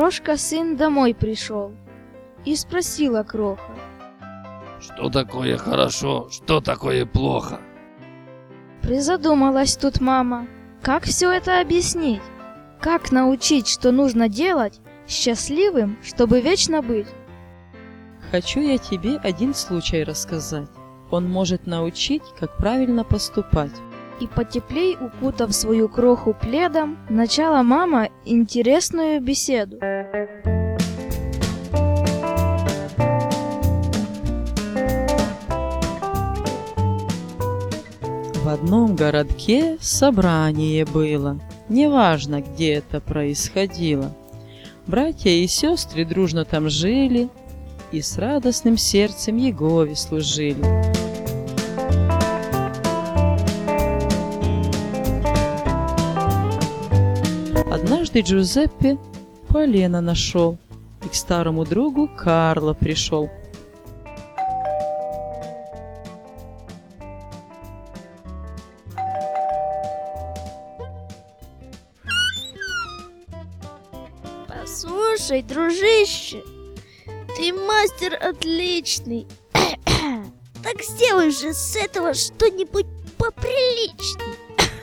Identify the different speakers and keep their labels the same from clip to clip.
Speaker 1: Крошка сын домой пришел, и спросила Кроха:
Speaker 2: Что такое хорошо, что такое плохо?
Speaker 1: Призадумалась тут мама, как все это объяснить? Как научить, что нужно делать счастливым, чтобы вечно быть?
Speaker 3: Хочу я тебе один случай рассказать. Он может научить, как правильно поступать.
Speaker 1: И потеплей укутав свою кроху пледом, начала мама интересную беседу.
Speaker 3: В одном городке собрание было. Неважно, где это происходило. Братья и сестры дружно там жили и с радостным сердцем Егове служили. Однажды Джузеппе полено нашел и к старому другу Карло пришел.
Speaker 4: Послушай, дружище, ты мастер отличный. Так сделай же с этого что-нибудь поприличней.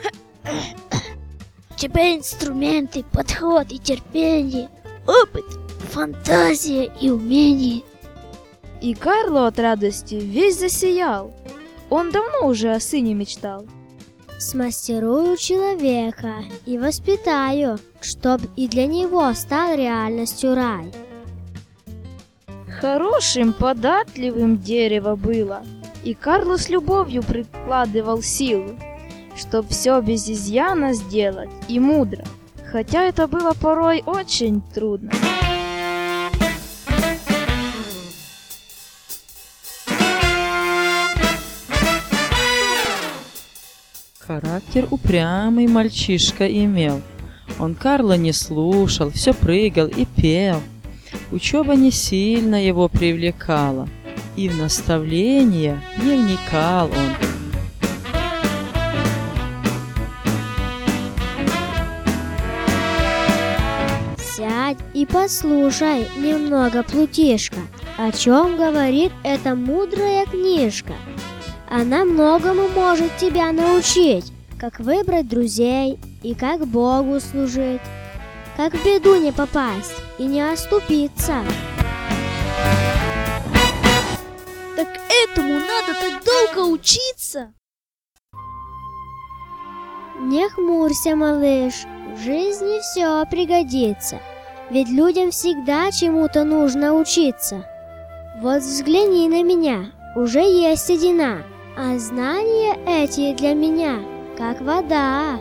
Speaker 4: У тебя инструменты, подход и терпение, опыт, фантазия и умение.
Speaker 1: И Карло от радости весь засиял. Он давно уже о сыне мечтал.
Speaker 5: Смастерую человека и воспитаю, чтоб и для него стал реальностью рай.
Speaker 1: Хорошим, податливым дерево было, и Карло с любовью прикладывал силу, чтоб все без изъяна сделать и мудро, хотя это было порой очень трудно.
Speaker 3: Характер упрямый мальчишка имел. Он Карло не слушал, все прыгал и пел. Учеба не сильно его привлекала, и в наставления не вникал он.
Speaker 5: Сядь и послушай немного, плутишка, о чем говорит эта мудрая книжка. Она многому может тебя научить, как выбрать друзей и как Богу служить, как в беду не попасть и не оступиться.
Speaker 4: Так этому надо так долго учиться?
Speaker 5: Не хмурься, малыш, в жизни все пригодится, ведь людям всегда чему-то нужно учиться. Вот взгляни на меня, уже есть седина, а знания эти для меня, как вода.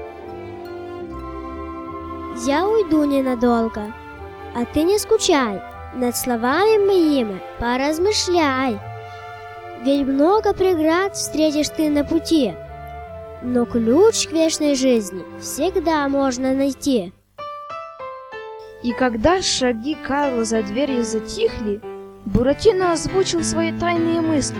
Speaker 5: Я уйду ненадолго, а ты не скучай, над словами моими поразмышляй. Ведь много преград встретишь ты на пути, но ключ к вечной жизни всегда можно найти.
Speaker 1: И когда шаги Карло за дверью затихли, Буратино озвучил свои тайные мысли.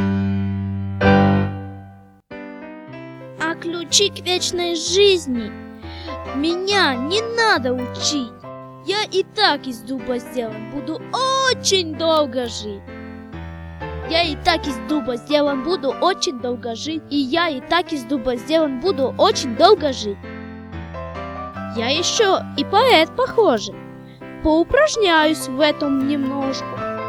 Speaker 4: А ключи к вечной жизни меня не надо учить. Я и так из дуба сделан, буду очень долго жить. Я и так из дуба сделан, буду очень долго жить. И я и так из дуба сделан, буду очень долго жить. Я еще и поэт, похоже. Поупражняюсь в этом немножко.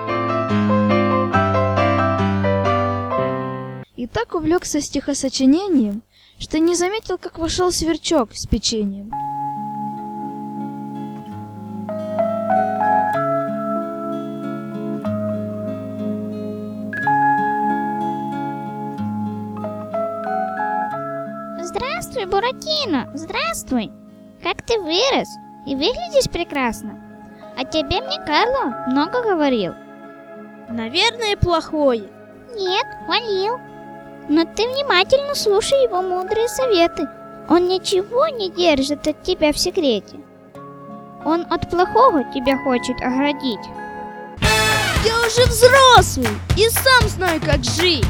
Speaker 1: И так увлекся стихосочинением, что не заметил, как вошел сверчок с печеньем.
Speaker 6: Здравствуй, Буратино, здравствуй! Как ты вырос и выглядишь прекрасно. О тебе мне Карло много говорил.
Speaker 4: Наверное, плохое.
Speaker 6: Нет, хвалил. Но ты внимательно слушай его мудрые советы. Он ничего не держит от тебя в секрете. Он от плохого тебя хочет оградить.
Speaker 4: Я уже взрослый и сам знаю, как жить.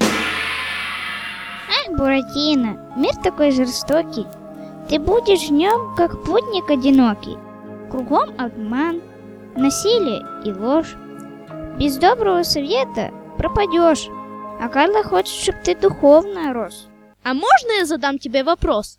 Speaker 6: Ах, Буратино, мир такой жестокий. Ты будешь в нем, как путник одинокий. Кругом обман, насилие и ложь. Без доброго совета пропадешь. А Карла хочет, чтобы ты духовно рос.
Speaker 4: А можно я задам тебе вопрос?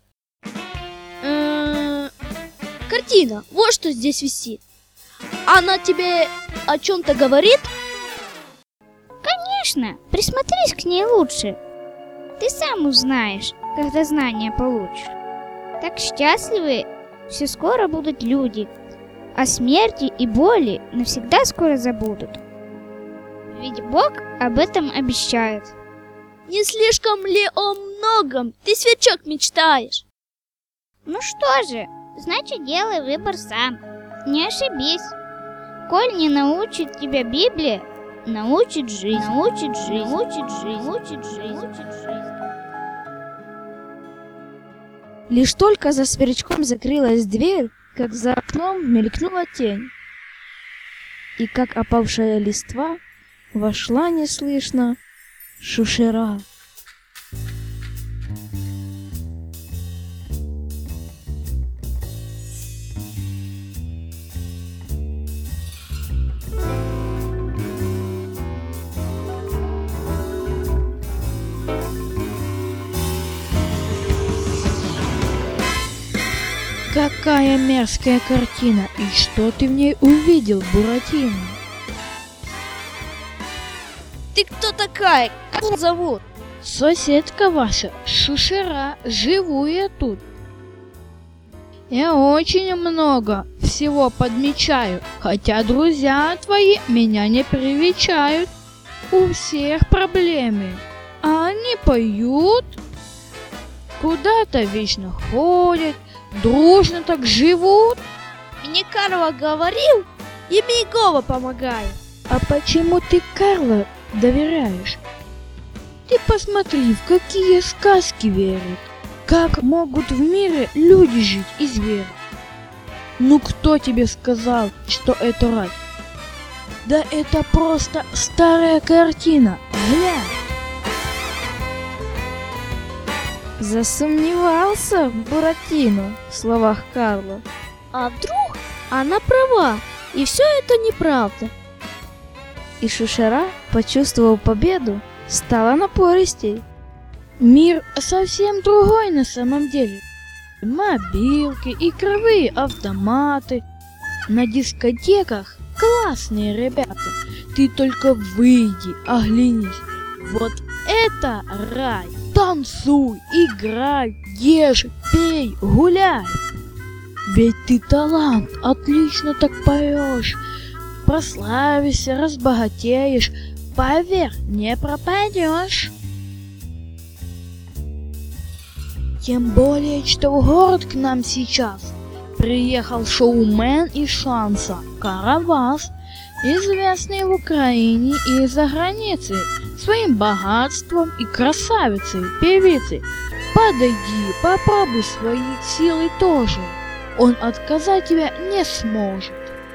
Speaker 4: Картина, вот что здесь висит. Она тебе о чем-то говорит?
Speaker 6: Конечно, присмотрись к ней лучше. Ты сам узнаешь, когда знания получишь. Так счастливы все скоро будут люди, а смерти и боли навсегда скоро забудут. Ведь Бог об этом обещает.
Speaker 4: Не слишком ли о многом ты, сверчок, мечтаешь?
Speaker 6: Ну что же, значит, делай выбор сам. Не ошибись. Коль не научит тебя Библия, научит жизнь, научит жизнь, научит жизнь, научит жизнь, научит жизнь.
Speaker 1: Лишь только за сверчком закрылась дверь, как за окном мелькнула тень. И как опавшая листва вошла неслышно Шушера. Какая мерзкая картина! И что ты в ней увидел, Буратино?
Speaker 4: Ты кто такая? Как тебя зовут?
Speaker 1: Соседка ваша, Шушера, живу я тут. Я очень много всего подмечаю, хотя друзья твои меня не привечают. У всех проблемы, а они поют, куда-то вечно ходят, дружно так живут.
Speaker 4: Мне Карла говорил, и Мигова помогает.
Speaker 1: А почему ты Карло доверяешь? Ты посмотри, в какие сказки верят. Как могут в мире люди жить и звери? Ну кто тебе сказал, что это рай? Да это просто старая картина. Глянь. Засомневался Буратино в словах Карла.
Speaker 4: А вдруг она права, и все это неправда?
Speaker 1: И Шушера, почувствовав победу, стала напористей. Мир совсем другой на самом деле. Мобилки, игровые автоматы. На дискотеках классные ребята. Ты только выйди, оглянись. Вот это рай. Танцуй, играй, ешь, пей, гуляй. Ведь ты талант, отлично так поешь. Прославишься, разбогатеешь. Поверь, не пропадешь. Тем более, что в город к нам сейчас приехал шоумен из Шанса Карабас, известный в Украине и за границей своим богатством и красавицей, певицей. Подойди, попробуй свои силы тоже. Он отказать тебя не сможет.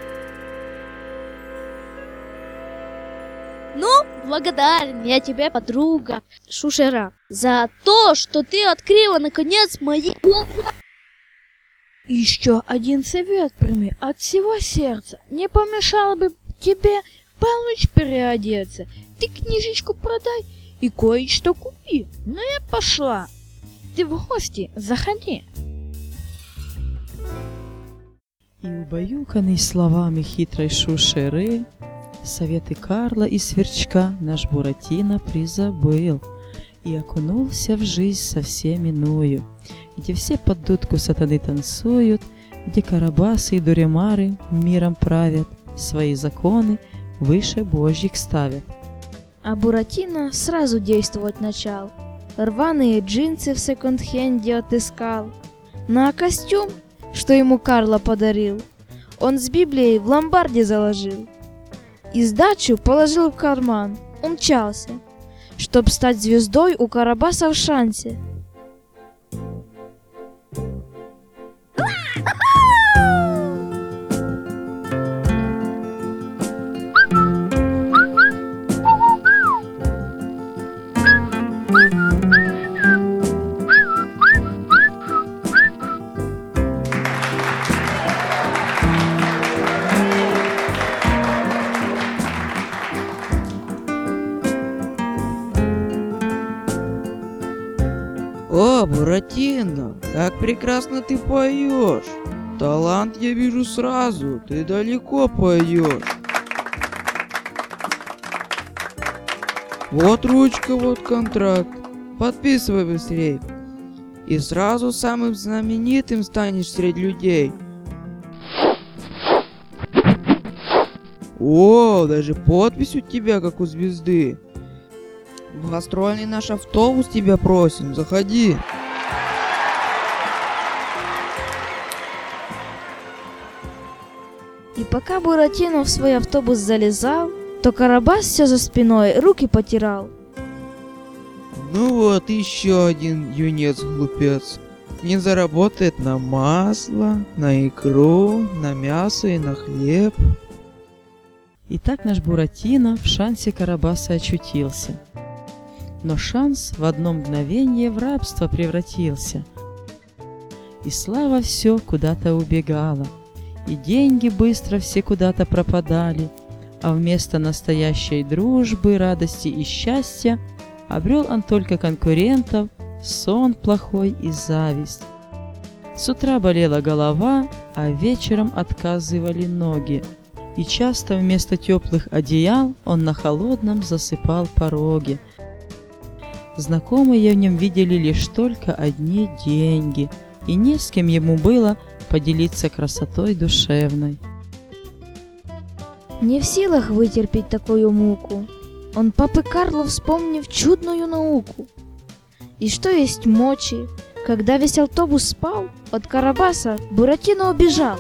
Speaker 4: Ну, благодарен я тебе, подруга Шушера, за то, что ты открыла, наконец, мои глаза.
Speaker 1: Еще один совет прими от всего сердца. Не помешало бы тебе полночь переодеться. Ты книжечку продай и кое-что купи. Ну я пошла. Ты в гости заходи.
Speaker 3: И убаюканный словами хитрой Шушеры, советы Карла и Сверчка наш Буратино призабыл и окунулся в жизнь совсем иную, где все под дудку сатаны танцуют, где Карабасы и Дуремары миром правят, свои законы выше Божьих ставят.
Speaker 1: А Буратино сразу действовать начал. Рваные джинсы в секонд-хенде отыскал. На костюм, что ему Карло подарил, он с Библией в ломбарде заложил. И сдачу положил в карман, умчался, чтоб стать звездой у Карабаса в Шансе.
Speaker 7: О, Буратино, как прекрасно ты поешь! Талант я вижу сразу, ты далеко поешь. Вот ручка, вот контракт. Подписывай быстрей. И сразу самым знаменитым станешь среди людей. О, даже подпись у тебя, как у звезды. В гастрольный наш автобус тебя просим, заходи.
Speaker 1: И пока Буратино в свой автобус залезал, то Карабас все за спиной руки потирал.
Speaker 7: Ну вот, еще один юнец-глупец. Не заработает на масло, на икру, на мясо и на хлеб.
Speaker 3: И так наш Буратино в шансе Карабаса очутился. Но шанс в одно мгновение в рабство превратился. И слава все куда-то убегала, и деньги быстро все куда-то пропадали, а вместо настоящей дружбы, радости и счастья обрел он только конкурентов, сон плохой и зависть. С утра болела голова, а вечером отказывали ноги, и часто вместо теплых одеял он на холодном засыпал пороги. Знакомые в нем видели лишь только одни деньги, и не с кем ему было поделиться красотой душевной.
Speaker 1: Не в силах вытерпеть такую муку, он папы Карло, вспомнив чудную науку. И что есть мочи, когда весь автобус спал, от Карабаса Буратино убежал.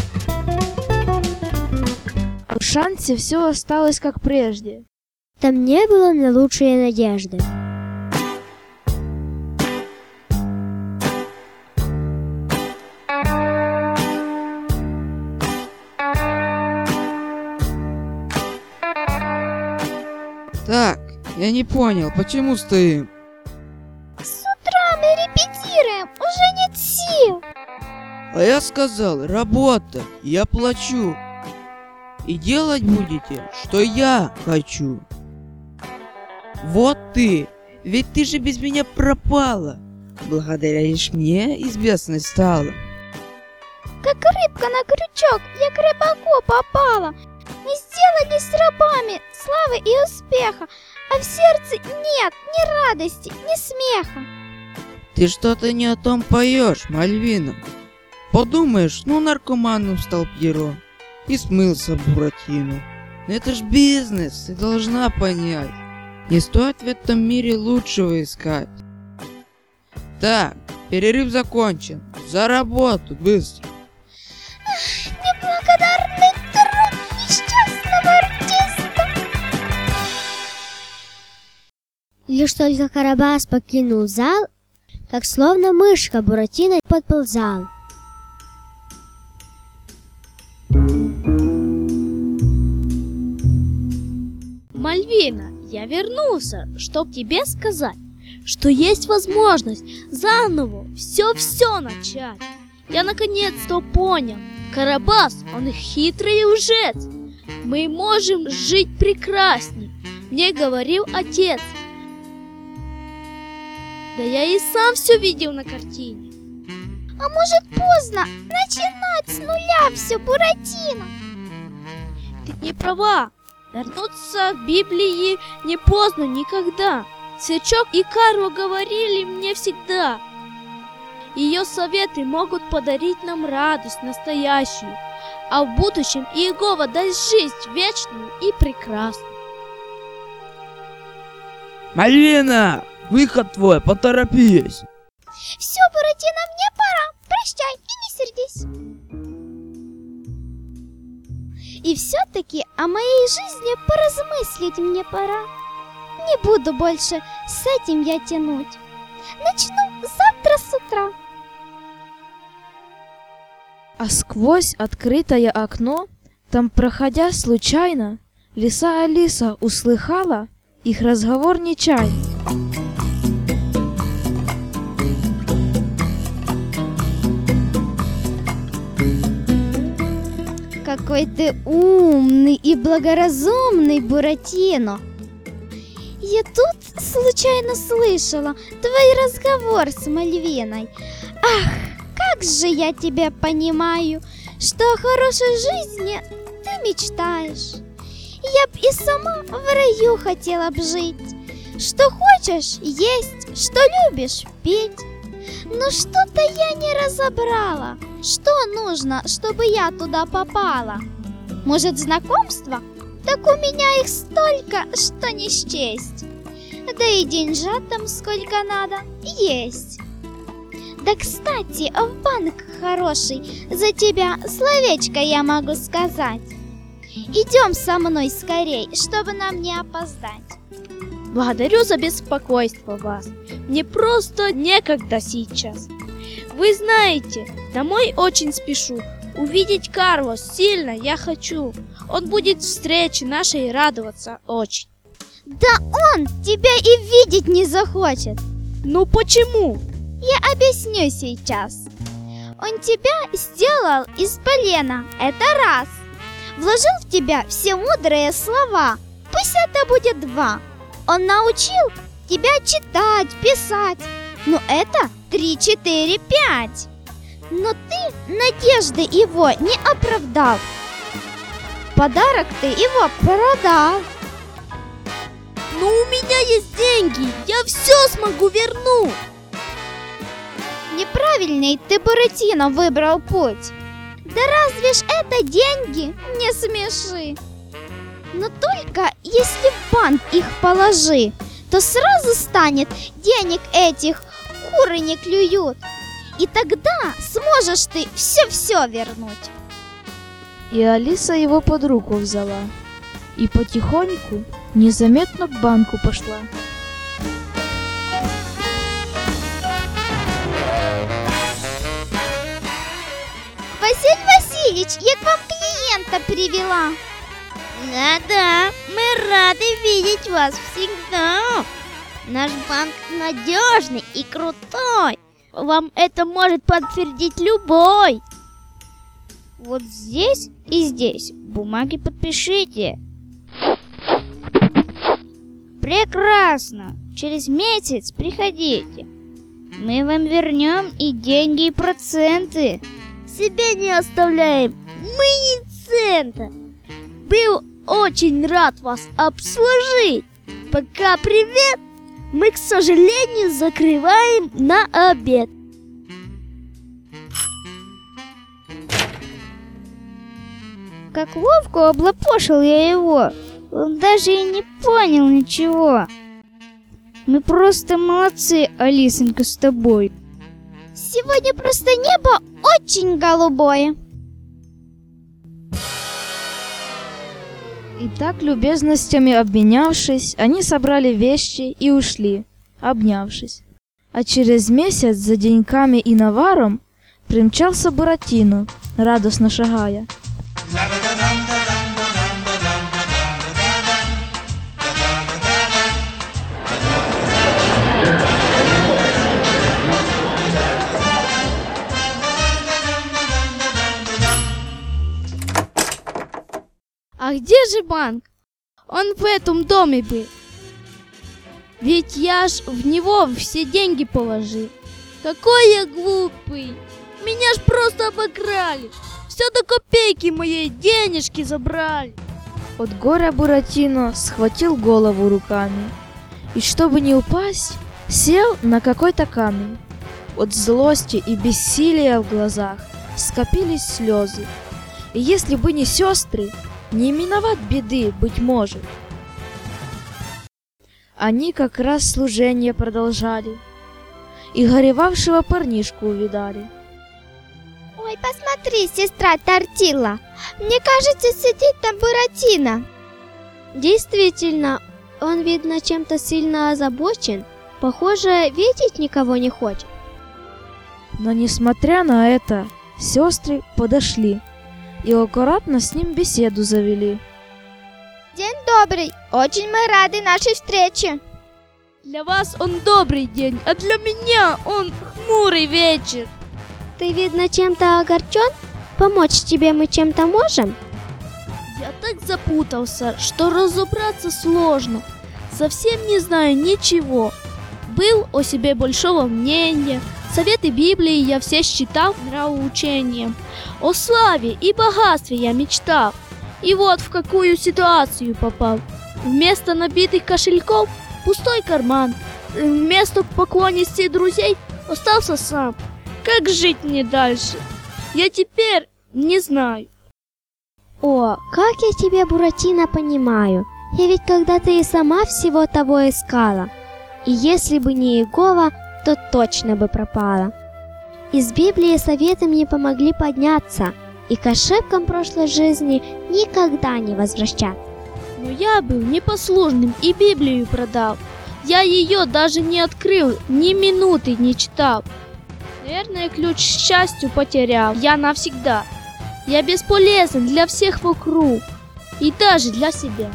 Speaker 1: В шансе все осталось как прежде.
Speaker 5: Там не было на лучшие надежды.
Speaker 7: Так, я не понял, почему стоим?
Speaker 6: С утра мы репетируем, уже нет сил.
Speaker 7: А я сказал, работа, я плачу. И делать будете, что я хочу. Вот ты, ведь ты же без меня пропала. Благодаря лишь мне известность стала.
Speaker 6: Как рыбка на крючок, я к рыбаку попала. Мы сделались рабами славы и успеха, а в сердце нет ни радости, ни смеха.
Speaker 7: Ты что-то не о том поешь, Мальвина. Подумаешь, ну наркоманом стал Пьеро и смылся Буратино. Но это ж бизнес, ты должна понять. Не стоит в этом мире лучшего искать. Так, перерыв закончен. За работу, быстро.
Speaker 6: Неблагодарный труд несчастного артиста.
Speaker 5: Лишь только Карабас покинул зал, как словно мышка Буратино подползал.
Speaker 4: Мальвина, я вернулся, чтоб тебе сказать, что есть возможность заново все начать. Я наконец-то понял, Карабас, он хитрый лжец. Мы можем жить прекрасней, мне говорил отец. Да я и сам все видел на картине.
Speaker 6: А может поздно начинать с нуля все, Буратино?
Speaker 4: Ты не права. Вернуться в Библии не поздно никогда. Сверчок и Карло говорили мне всегда. Ее советы могут подарить нам радость настоящую, а в будущем Иегова даст жизнь вечную и прекрасную.
Speaker 7: Мальвина, выход твой, поторопись.
Speaker 6: Все, Буратино, мне пора. Прощай и не сердись. И все-таки о моей жизни поразмыслить мне пора. Не буду больше с этим я тянуть. Начну завтра с утра.
Speaker 1: А сквозь открытое окно, там проходя случайно, лиса Алиса услыхала их разговор нечаянно.
Speaker 6: Какой ты умный и благоразумный, Буратино. Я тут случайно слышала твой разговор с Мальвиной. Ах, как же я тебя понимаю, что о хорошей жизни ты мечтаешь. Я б и сама в раю хотела б жить. Что хочешь есть, что любишь петь. Но что-то я не разобрала. Что нужно, чтобы я туда попала? Может, знакомства? Так у меня их столько, что не счесть. Да и деньжат там сколько надо есть. Да, кстати, в банк хороший, за тебя словечко я могу сказать. Идем со мной скорей, чтобы нам не опоздать.
Speaker 4: Благодарю за беспокойство вас. Мне просто некогда сейчас. Вы знаете, домой очень спешу. Увидеть Карлос сильно я хочу. Он будет встрече нашей радоваться очень.
Speaker 6: Да он тебя и видеть не захочет.
Speaker 4: Ну почему?
Speaker 6: Я объясню сейчас. Он тебя сделал из полена, это раз. Вложил в тебя все мудрые слова, пусть это будет два. Он научил тебя читать, писать, но это 3, 4, 5. Но ты надежды его не оправдал. Подарок ты его продал.
Speaker 4: Но у меня есть деньги, я все смогу вернуть.
Speaker 6: Неправильный ты, Буратино, выбрал путь. Да разве ж это деньги? Не смеши. Но только если в банк их положи, то сразу станет денег этих куры не клюют. И тогда сможешь ты все-все вернуть.
Speaker 1: И Алиса его под руку взяла и потихоньку, незаметно к банку пошла.
Speaker 6: Василий Васильевич, я к вам клиента привела.
Speaker 4: Да-да, мы рады видеть вас всегда. Наш банк надежный и крутой. Вам это может подтвердить любой. Вот здесь и здесь бумаги подпишите. Прекрасно. Через месяц приходите. Мы вам вернем и деньги, и проценты. Себя не оставляем. Мы ни цента. Был очень рад вас обслужить. Пока привет. Мы, к сожалению, закрываем на обед. Как ловко облапошил я его. Он даже и не понял ничего. Мы просто молодцы, Алисонька, с тобой.
Speaker 6: Сегодня просто небо очень голубое.
Speaker 1: И так, любезностями обменявшись, они собрали вещи и ушли, обнявшись. А через месяц за деньками и наваром примчался Буратино, радостно шагая.
Speaker 4: А где же банк? Он в этом доме был. Ведь я ж в него все деньги положил. Какой я глупый. Меня ж просто обокрали. Все до копейки моей денежки забрали.
Speaker 1: От горя Буратино схватил голову руками и, чтобы не упасть, сел на какой-то камень. От злости и бессилия в глазах скопились слезы. И если бы не сестры, не миновать беды, быть может. Они как раз служение продолжали и горевавшего парнишку увидали.
Speaker 6: Ой, посмотри, сестра Тортила. Мне кажется, сидит там Буратино. Действительно, он, видно, чем-то сильно озабочен. Похоже, видеть никого не хочет.
Speaker 1: Но несмотря на это, сестры подошли и аккуратно с ним беседу завели.
Speaker 6: День добрый, очень мы рады нашей встрече.
Speaker 4: Для вас он добрый день, а для меня он хмурый вечер.
Speaker 6: Ты, видно, чем-то огорчен? Помочь тебе мы чем-то можем?
Speaker 4: Я так запутался, что разобраться сложно. совсем не знаю ничего. Был о себе большого мнения, советы Библии я все считал нравоучением. О славе и богатстве я мечтал. И вот в какую ситуацию попал. Вместо набитых кошельков пустой карман. Вместо поклонностей друзей остался сам. Как жить мне дальше? Я теперь не знаю.
Speaker 5: О, как я тебя, Буратино, понимаю. Я ведь когда-то и сама всего того искала. И если бы не Иегова, то точно бы пропала. Из Библии советы мне помогли подняться и к ошибкам прошлой жизни никогда не возвращаться.
Speaker 4: Но я был непослушным и Библию продал. Я ее даже не открыл, ни минуты не читал. Наверное, ключ к счастью потерял я навсегда. Я бесполезен для всех вокруг и даже для себя.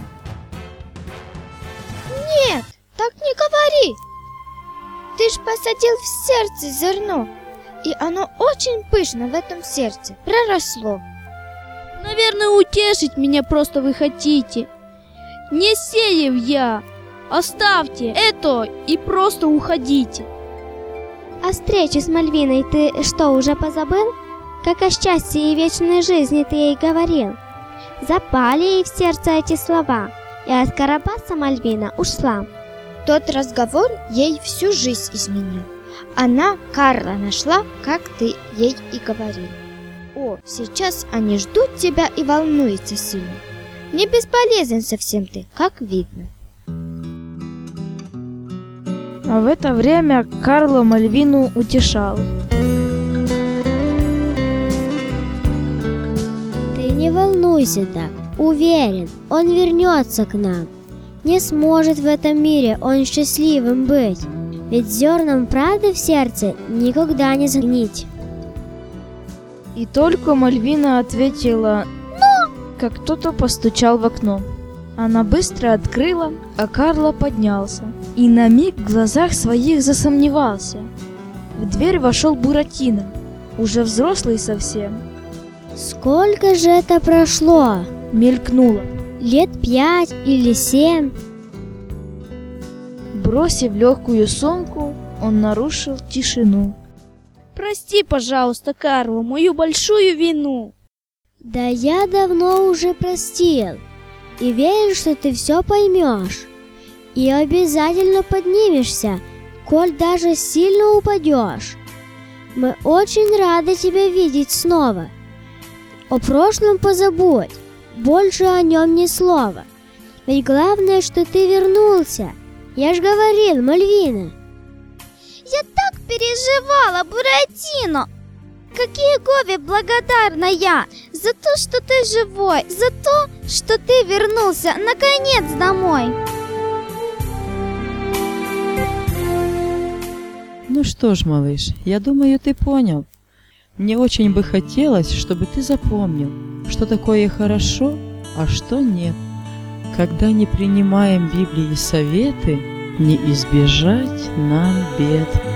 Speaker 6: Нет, так не говори. Ты ж посадил в сердце зерно, и оно очень пышно в этом сердце проросло.
Speaker 4: Наверное, утешить меня просто вы хотите. Не сеяв я, оставьте это и просто уходите.
Speaker 5: О встрече с Мальвиной ты что, уже позабыл? Как о счастье и вечной жизни ты ей говорил. Запали ей в сердце эти слова, и от Карабаса Мальвина ушла.
Speaker 6: Тот разговор ей всю жизнь изменил. Она Карла нашла, как ты ей и говорил. О, сейчас они ждут тебя и волнуются сильно. Не бесполезен совсем ты, как видно.
Speaker 1: А в это время Карло Мальвину утешал.
Speaker 5: Ты не волнуйся так, уверен, он вернется к нам. Не сможет в этом мире он счастливым быть, ведь зерном правды в сердце никогда не загнить.
Speaker 1: И только Мальвина ответила «Но!», как кто-то постучал в окно. Она быстро открыла, а Карло поднялся и на миг в глазах своих засомневался. В дверь вошел Буратино, уже взрослый совсем.
Speaker 5: Сколько же это прошло?
Speaker 1: Мелькнуло.
Speaker 5: Лет 5 или 7?
Speaker 1: Бросив легкую сумку, он нарушил тишину.
Speaker 4: Прости, пожалуйста, Карло, мою большую вину.
Speaker 5: Да я давно уже простил. И верю, что ты все поймешь. И обязательно поднимешься, коль даже сильно упадешь. Мы очень рады тебя видеть снова. О прошлом позабудь, больше о нем ни слова. Ведь главное, что ты вернулся. Я ж говорил, Мальвина.
Speaker 6: Я так переживала, Буратино! Как Иегове благодарна я за то, что ты живой, за то, что ты вернулся наконец домой.
Speaker 3: Ну что ж, малыш, я думаю, ты понял. Мне очень бы хотелось, чтобы ты запомнил, что такое хорошо, а что нет. Когда не принимаем Библии советы, не избежать нам бед.